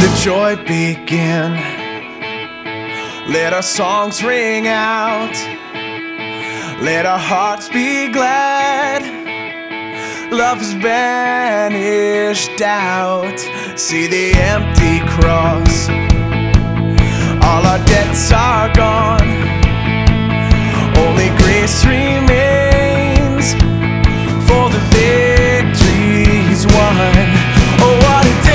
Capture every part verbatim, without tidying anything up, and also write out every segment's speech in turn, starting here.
the joy begin. Let our songs ring out. Let our hearts be glad. Love has banished doubt. See the empty cross. All our debts are gone. Only grace remains for the victory's won. Oh, what a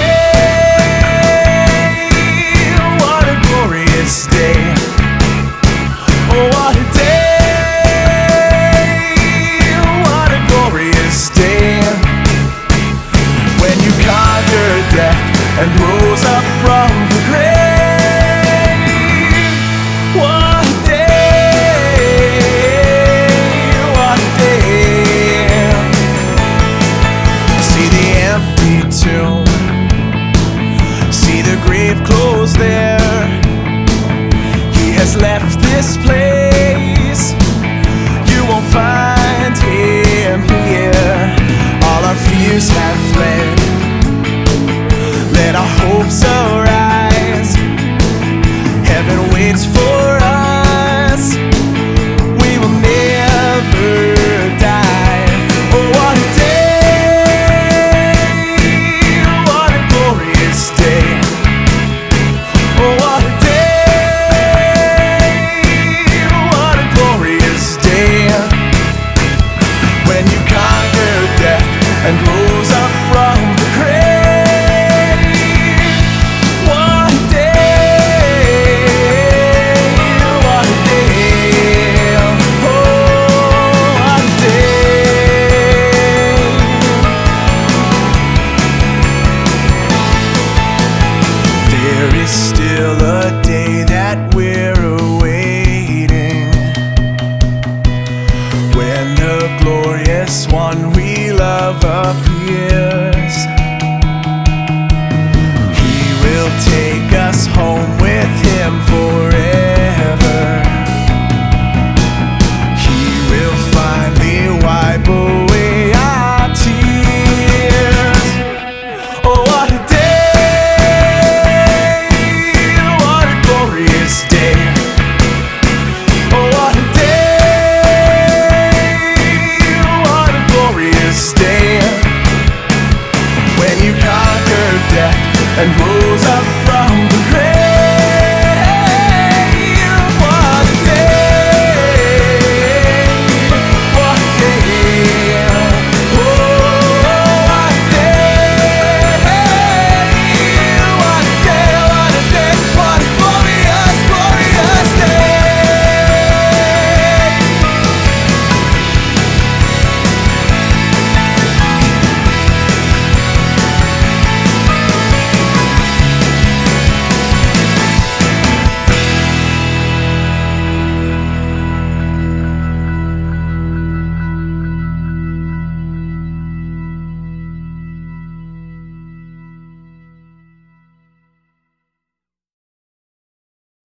day! What a glorious day! Oh, what a day! What a glorious day! When you conquered death and rose up from the grave. What a day! What a day! See the empty tomb. See the grave closed there. He has left this place. You won't find him here. All our fears have fled. Let our hopes arise. Heaven waits for us. We will never die. Oh, what a day! What a glorious day! Oh, what a day! What a glorious day! When you conquered death and rose up from the grave. What a day! What a day! Oh, what a day! There is still a day that we're awaiting, when the glorious one we love appears. He will take us home with him forever. He will finally wipe away our tears. Oh, what a day! What a glorious day! Oh, what a day! What a glorious day! When you conquered death and rose